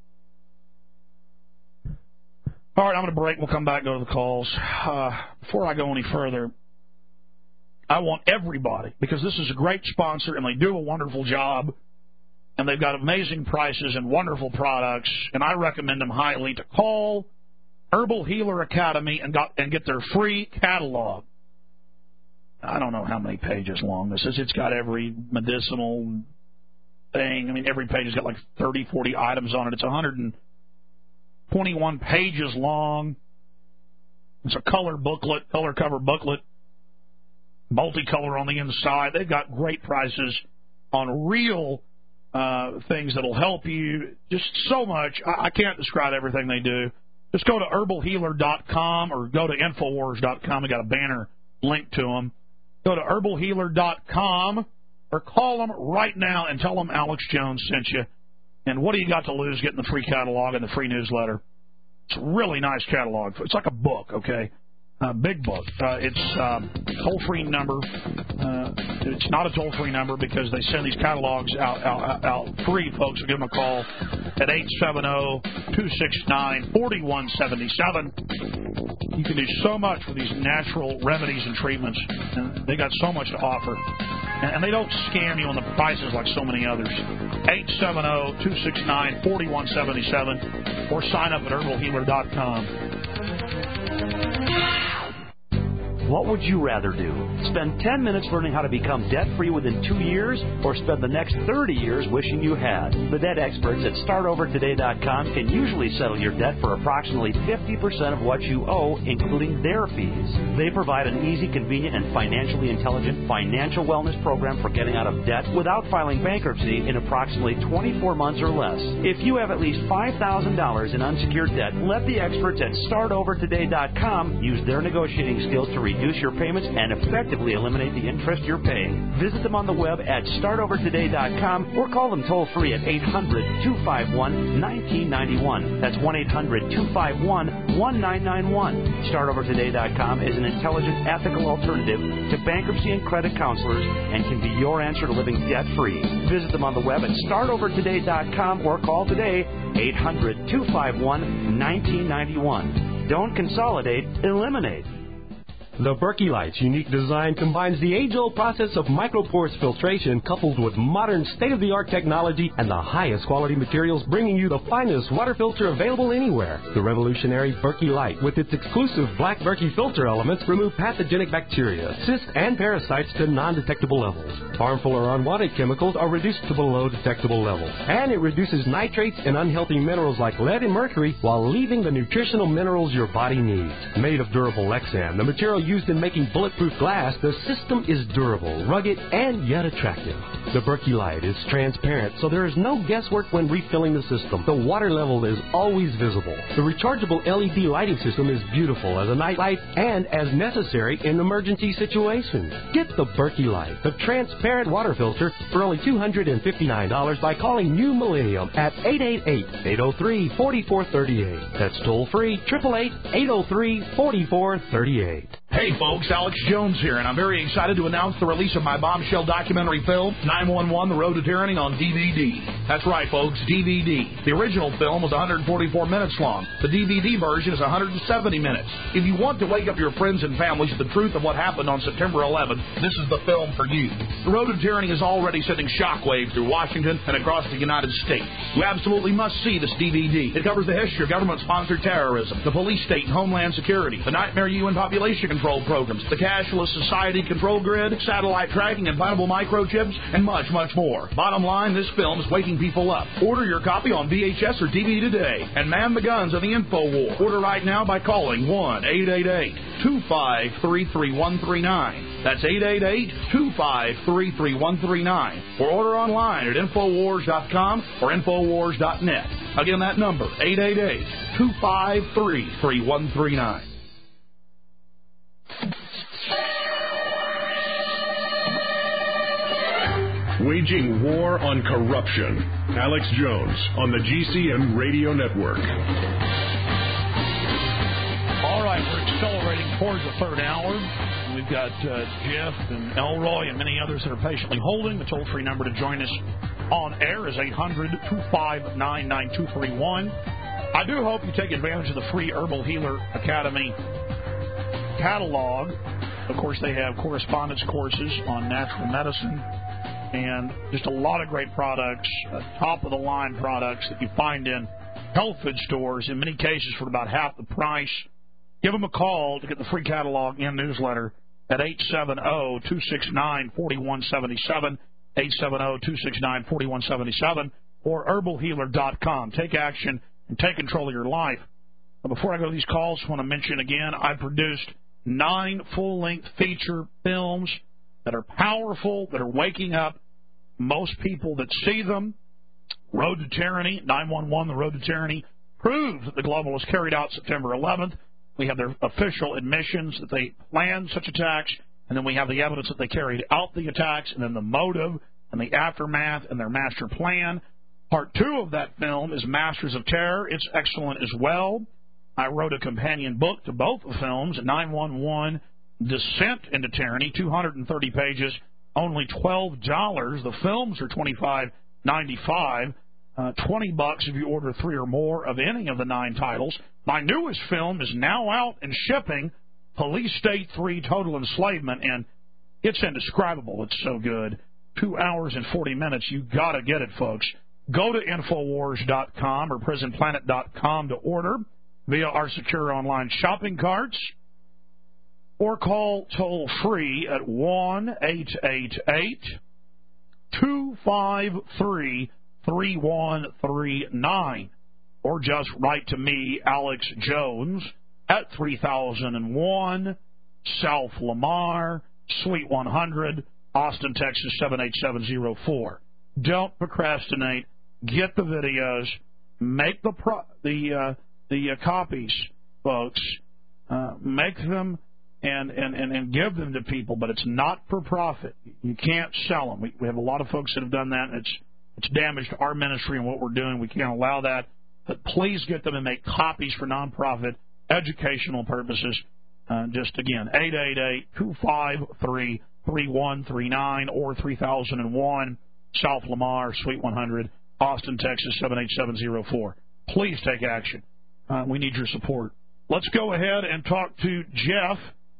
All right, I'm going to break. We'll come back and go to the calls. Uh, before I go any further, I want everybody, because this is a great sponsor and they do a wonderful job, and they've got amazing prices and wonderful products, and I recommend them highly, to call Herbal Healer Academy and, got, and get their free catalog. I don't know how many pages long this is. It's got every medicinal thing. I mean, every page has got like thirty, forty items on it. It's one hundred twenty-one pages long. It's a color booklet, color cover booklet, multicolor on the inside. They've got great prices on real uh, things that'll help you. Just so much. I, I can't describe everything they do. Just go to herbal healer dot com or go to infowars dot com. They got a banner link to them. Go to herbal healer dot com or call them right now and tell them Alex Jones sent you. And what do you got to lose getting the free catalog and the free newsletter? It's a really nice catalog. It's like a book, okay? Uh, big book. Uh, it's um, toll-free number. Uh, it's not a toll-free number because they send these catalogs out, out, out free, folks. So give them a call at eight seven zero, two six nine, four one seven seven. You can do so much with these natural remedies and treatments. And they got so much to offer. And, and they don't scam you on the prices like so many others. eight seven zero, two six nine, four one seven seven or sign up at herbal healer dot com. What would you rather do? Spend ten minutes learning how to become debt-free within two years, or spend the next thirty years wishing you had? The debt experts at start over today dot com can usually settle your debt for approximately fifty percent of what you owe, including their fees. They provide an easy, convenient, and financially intelligent financial wellness program for getting out of debt without filing bankruptcy in approximately twenty-four months or less. If you have at least five thousand dollars in unsecured debt, let the experts at start over today dot com use their negotiating skills to reduce your payments and effectively eliminate the interest you're paying. Visit them on the web at start over today dot com or call them toll-free at eight hundred, two five one, one nine nine one. That's one eight hundred, two five one, one nine nine one. start over today dot com is an intelligent, ethical alternative to bankruptcy and credit counselors and can be your answer to living debt-free. Visit them on the web at start over today dot com or call today, eight hundred, two five one, one nine nine one. Don't consolidate, eliminate. The Berkey Light's unique design combines the age-old process of microporous filtration coupled with modern state-of-the-art technology and the highest quality materials, bringing you the finest water filter available anywhere. The revolutionary Berkey Light, with its exclusive black Berkey filter elements, remove pathogenic bacteria, cysts, and parasites to non-detectable levels. Harmful or unwanted chemicals are reduced to below detectable levels. And it reduces nitrates and unhealthy minerals like lead and mercury while leaving the nutritional minerals your body needs. Made of durable Lexan, the material used in making bulletproof glass, the system is durable, rugged, and yet attractive. The Berkey Light is transparent, so there is no guesswork when refilling the system. The water level is always visible. The rechargeable L E D lighting system is beautiful as a night light and as necessary in emergency situations. Get the Berkey Light, the transparent water filter, for only two hundred fifty-nine dollars by calling New Millennium at eight eight eight, eight oh three, four four three eight. That's toll free, eight eight eight, eight oh three, four four three eight. Hey folks, Alex Jones here, and I'm very excited to announce the release of my bombshell documentary film, nine one one, The Road to Tyranny, on D V D. That's right, folks, D V D. The original film was one hundred forty-four minutes long. The D V D version is one hundred seventy minutes. If you want to wake up your friends and families to the truth of what happened on September eleventh, this is the film for you. The Road to Tyranny is already sending shockwaves through Washington and across the United States. You absolutely must see this D V D. It covers the history of government-sponsored terrorism, the police state and homeland security, the nightmare U N population control programs, the cashless society control grid, satellite tracking, implantable microchips, and much, much more. Bottom line, this film is waking people up. Order your copy on V H S or D V D today and man the guns of the info war. Order right now by calling one eight eight eight, two five three, three one three nine. That's eight eight eight, two five three, three one three nine. Or order online at infowars dot com or infowars dot net. Again, that number, eight eight eight, two five three, three one three nine. Waging war on corruption. Alex Jones on the G C N Radio Network. All right, we're accelerating towards the third hour. We've got uh, Jeff and Elroy and many others that are patiently holding. The toll-free number to join us on air is eight hundred, two five nine, nine two three one. I do hope you take advantage of the free Herbal Healer Academy catalog. Of course, they have correspondence courses on natural medicine and just a lot of great products, uh, top-of-the-line products that you find in health food stores, in many cases for about half the price. Give them a call to get the free catalog and newsletter at eight seven zero, two six nine, four one seven seven, eight seven zero, two six nine, four one seven seven, or herbal healer dot com. Take action and take control of your life. But before I go to these calls, I want to mention again, I produced nine full-length feature films that are powerful, that are waking up most people that see them. Road to Tyranny, nine one one, The Road to Tyranny, proves that the globalists carried out September eleventh. We have their official admissions that they planned such attacks, and then we have the evidence that they carried out the attacks, and then the motive and the aftermath and their master plan. Part two of that film is Masters of Terror. It's excellent as well. I wrote a companion book to both the films, nine one one, Descent into Tyranny, two hundred thirty pages, only twelve dollars. The films are twenty-five ninety-five, uh, twenty bucks if you order three or more of any of the nine titles. My newest film is now out and shipping, Police State three, Total Enslavement, and it's indescribable. It's so good. Two hours and forty minutes. You got to get it, folks. Go to infowars dot com or prison planet dot com to order via our secure online shopping carts, or call toll-free at one eight eight eight, two five three, three one three nine, or just write to me, Alex Jones, at three thousand one South Lamar, Suite one hundred, Austin, Texas, seven eight seven zero four. Don't procrastinate. Get the videos. Make the pro- the uh, the uh, copies, folks. Uh, make them and, and, and, and give them to people, but it's not for profit. You can't sell them. We, we have a lot of folks that have done that, and it's it's damaged our ministry and what we're doing. We can't allow that. But please get them and make copies for nonprofit educational purposes. Uh, just again, eight eight eight, two five three, three one three nine or three thousand one South Lamar, Suite one hundred, Austin, Texas, seven eight seven zero four. Please take action. Uh, we need your support. Let's go ahead and talk to Jeff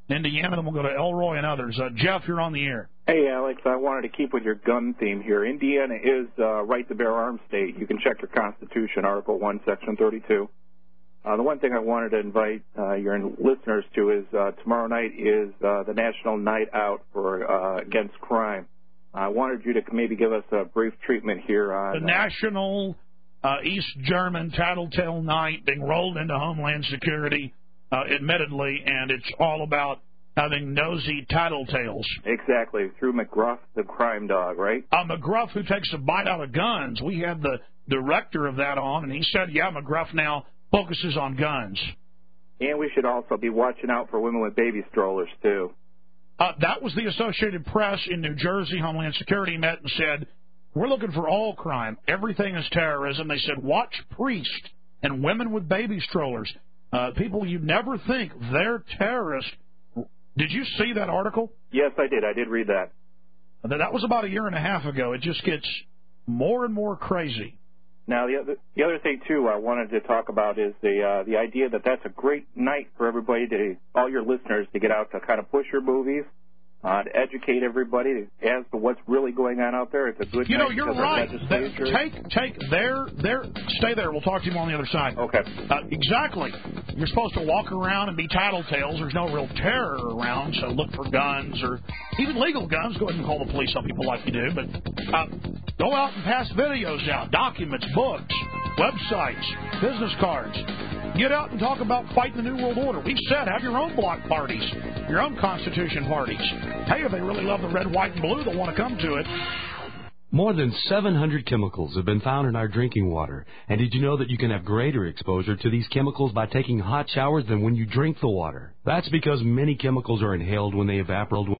Indiana, then we'll go to Elroy and others. Uh, Jeff, you're on the air. Hey, Alex, I wanted to keep with your gun theme here. Indiana is uh, right to bear arms state. You can check your Constitution, Article one, Section thirty-two. Uh, the one thing I wanted to invite uh, your listeners to is uh, tomorrow night is uh, the National Night Out for uh, Against Crime. I wanted you to maybe give us a brief treatment here on... The National uh, East German Tattletale Night being rolled into Homeland Security, uh, admittedly, and it's all about having nosy tattletales. Exactly, through McGruff, the crime dog, right? Uh, McGruff, who takes a bite out of guns. We had the director of that on, and he said, yeah, McGruff now focuses on guns. And we should also be watching out for women with baby strollers, too. Uh, that was the Associated Press in New Jersey. Homeland Security met and said, we're looking for all crime. Everything is terrorism. They said, watch priests and women with baby strollers. Uh, people you never think they're terrorists. Did you see that article? Yes, I did. I did read that. That was about a year and a half ago. It just gets more and more crazy. Now, the other, the other thing, too, I wanted to talk about is the uh, the idea that that's a great night for everybody, to all your listeners, to get out to kind of push your movies, uh, to educate everybody as to what's really going on out there. It's a good You night know, you're right. Take, take their, their, stay there. We'll talk to you more on the other side. Okay. Uh, exactly. You're supposed to walk around and be tattletales. There's no real terror around, so look for guns or even legal guns. Go ahead and call the police on people like you do. But uh, go out and pass videos out, documents, books, websites, business cards. Get out and talk about fighting the New World Order. We've said have your own block parties, your own Constitution parties. Hey, if they really love the red, white, and blue, they'll want to come to it. More than seven hundred chemicals have been found in our drinking water. And did you know that you can have greater exposure to these chemicals by taking hot showers than when you drink the water? That's because many chemicals are inhaled when they evaporate.